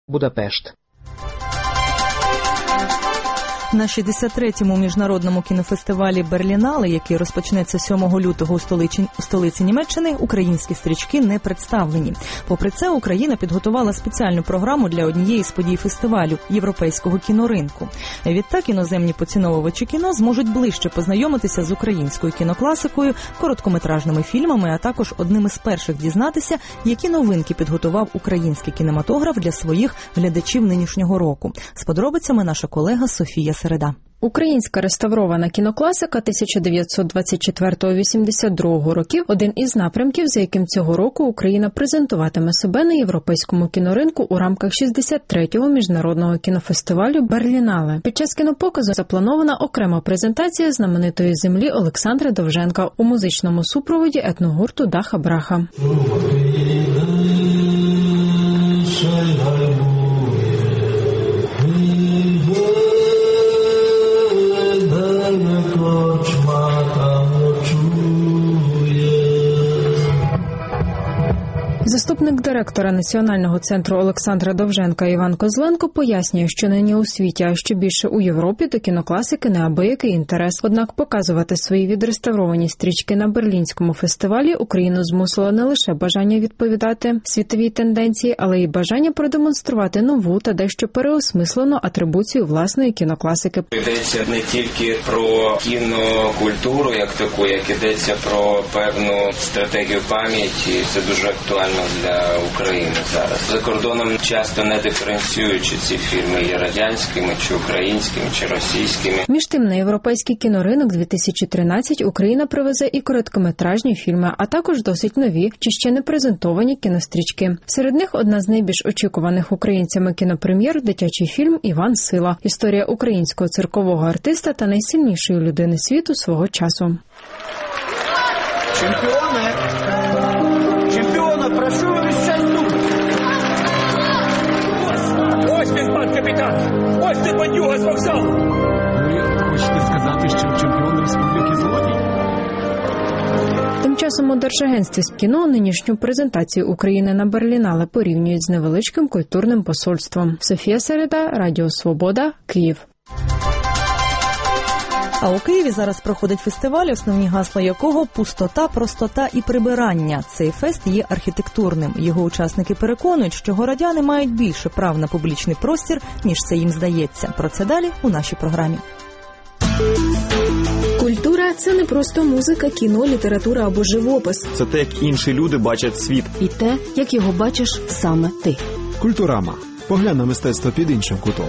Будапешт. На 63-му міжнародному кінофестивалі «Берлінале», який розпочнеться 7 лютого у столиці Німеччини, українські стрічки не представлені. Попри це, Україна підготувала спеціальну програму для однієї з подій фестивалю – європейського кіноринку. Відтак іноземні поціновувачі кіно зможуть ближче познайомитися з українською кінокласикою, короткометражними фільмами, а також одним із перших дізнатися, які новинки підготував український кінематограф для своїх глядачів нинішнього року. З подробицями наша колега Софія Середа. Українська реставрована кінокласика 1924-82 років – один із напрямків, за яким цього року Україна презентуватиме себе на європейському кіноринку у рамках 63-го міжнародного кінофестивалю «Берлінале». Під час кінопоказу запланована окрема презентація знаменитої землі Олександра Довженка у музичному супроводі етногурту «Даха Браха». Заступник директора Національного центру Олександра Довженка Іван Козленко пояснює, що нині у світі, а що більше у Європі, до кінокласики неабиякий інтерес. Однак показувати свої відреставровані стрічки на Берлінському фестивалі Україну змусило не лише бажання відповідати світовій тенденції, але й бажання продемонструвати нову та дещо переосмислену атрибуцію власної кінокласики. Йдеться не тільки про кінокультуру як таку, як йдеться про певну стратегію пам'яті. Це дуже актуально для України зараз. За кордоном часто не диференціюючи ці фільми є радянськими, чи українськими, чи російськими. Між тим, на європейський кіноринок 2013 Україна привезе і короткометражні фільми, а також досить нові, чи ще не презентовані кінострічки. Серед них одна з найбільш очікуваних українцями кінопрем'єр – дитячий фільм «Іван Сила». Історія українського циркового артиста та найсильнішої людини світу свого часу. Чемпіони! Прошу весь тут. Ось він, пан капітан. Ось ти бандюга з вокзалу. Ви хочете сказати, що чемпіон республіки злодій? Тим часом у Держагентстві з кіно нинішню презентацію України на Берлінале порівнюють з невеличким культурним посольством. Софія Середа, Радіо Свобода, Київ. А у Києві зараз проходить фестиваль, основні гасла якого – пустота, простота і прибирання. Цей фест є архітектурним. Його учасники переконують, що городяни мають більше прав на публічний простір, ніж це їм здається. Про це далі у нашій програмі. Культура – це не просто музика, кіно, література або живопис. Це те, як інші люди бачать світ. І те, як його бачиш саме ти. Культурама. Поглянь на мистецтво під іншим кутом.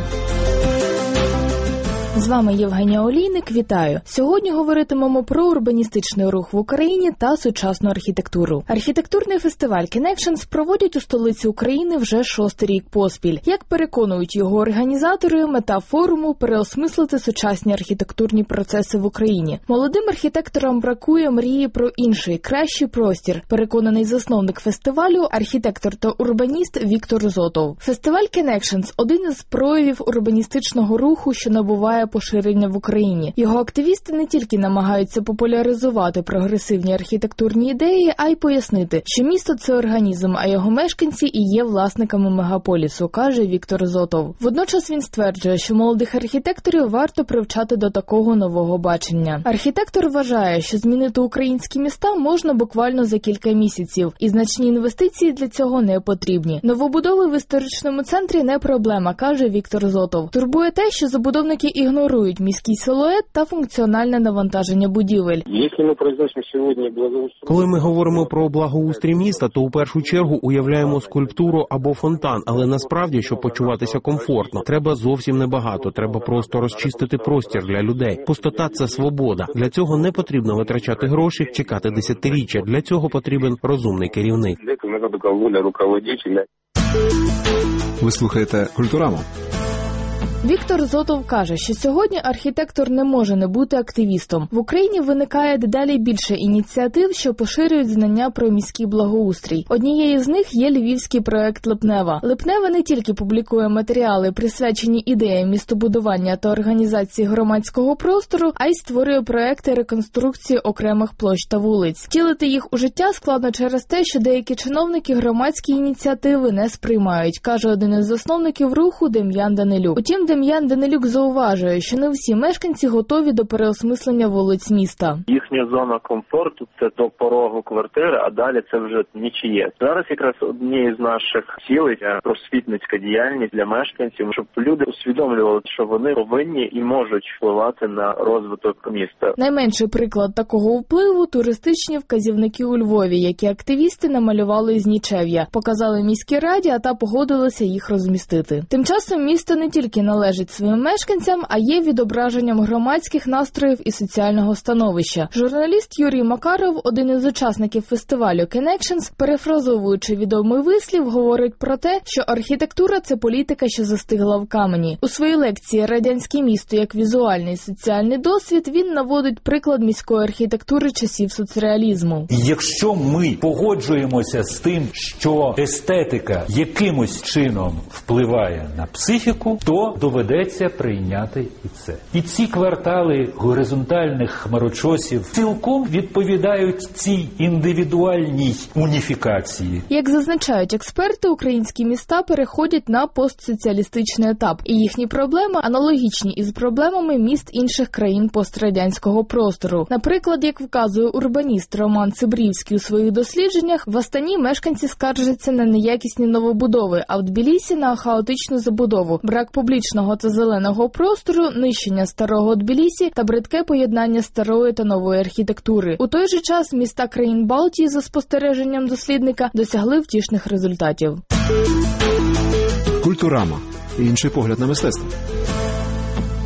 З вами Євгенія Олійник. Вітаю. Сьогодні говоритимемо про урбаністичний рух в Україні та сучасну архітектуру. Архітектурний фестиваль Connections проводять у столиці України вже 6-й рік поспіль. Як переконують його організатори, мета форуму – переосмислити сучасні архітектурні процеси в Україні. Молодим архітекторам бракує мрії про інший, кращий простір, переконаний засновник фестивалю, архітектор та урбаніст Віктор Зотов. Фестиваль Connections – один із проявів урбаністичного руху, що набуває поширення в Україні. Його активісти не тільки намагаються популяризувати прогресивні архітектурні ідеї, а й пояснити, що місто – це організм, а його мешканці і є власниками мегаполісу, каже Віктор Зотов. Водночас він стверджує, що молодих архітекторів варто привчати до такого нового бачення. Архітектор вважає, що змінити українські міста можна буквально за кілька місяців, і значні інвестиції для цього не потрібні. Новобудови в історичному центрі не проблема, каже Віктор Зотов. Турбує те, що забудовники ігнорують міський силует та функціональне навантаження будівель. Коли ми говоримо про благоустрій міста, то у першу чергу уявляємо скульптуру або фонтан, але насправді, щоб почуватися комфортно, треба зовсім небагато, треба просто розчистити простір для людей. Пустота – це свобода. Для цього не потрібно витрачати гроші, чекати десятиріччя. Для цього потрібен розумний керівник. Ви слухаєте «Культураму». Віктор Зотов каже, що сьогодні архітектор не може не бути активістом. В Україні виникає дедалі більше ініціатив, що поширюють знання про міський благоустрій. Однією з них є львівський проект «Липнева». «Липнева» не тільки публікує матеріали, присвячені ідеям містобудування та організації громадського простору, а й створює проекти реконструкції окремих площ та вулиць. Втілити їх у життя складно через те, що деякі чиновники громадські ініціативи не сприймають, каже один із засновників руху Дем'ян Данилюк. Утім, Дем'ян Данилюк зауважує, що не всі мешканці готові до переосмислення вулиць міста. Їхня зона комфорту – це до порогу квартири, а далі це вже нічиє. Зараз якраз однією з наших цілей – просвітницька діяльність для мешканців, щоб люди усвідомлювали, що вони повинні і можуть впливати на розвиток міста. Найменший приклад такого впливу – туристичні вказівники у Львові, які активісти намалювали із нічев'я, показали міській раді, а та погодилася їх розмістити. Тим часом місто не тільки належить своїм мешканцям, а є відображенням громадських настроїв і соціального становища. Журналіст Юрій Макаров, один із учасників фестивалю Connections, перефразовуючи відомий вислів, говорить про те, що архітектура – це політика, що застигла в камені. У своїй лекції «Радянське місто як візуальний соціальний досвід» він наводить приклад міської архітектури часів соцреалізму. Якщо ми погоджуємося з тим, що естетика якимось чином впливає на психіку, то доведеться прийняти і це. І ці квартали горизонтальних хмарочосів цілком відповідають цій індивідуальній уніфікації. Як зазначають експерти, українські міста переходять на постсоціалістичний етап, і їхні проблеми аналогічні із проблемами міст інших країн пострадянського простору. Наприклад, як вказує урбаніст Роман Цибрівський у своїх дослідженнях, в Астані мешканці скаржаться на неякісні новобудови, а в Тбілісі – на хаотичну забудову, брак публічного та зеленого простору, нищення старого Тбілісі та бридке поєднання старої та нової архітектури. У той же час міста країн Балтії, за спостереженням дослідника, досягли втішних результатів. Культурама. Інший погляд на мистецтво.